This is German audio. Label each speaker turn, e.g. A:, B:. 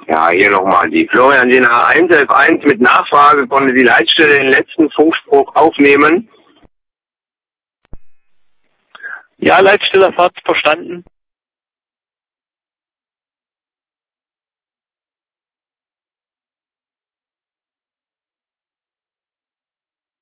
A: Ja, hier nochmal die Florian Sena 111 mit Nachfrage, konnte die Leitstelle den letzten Funkspruch aufnehmen?
B: Ja, Leitstelle, Fahrt verstanden.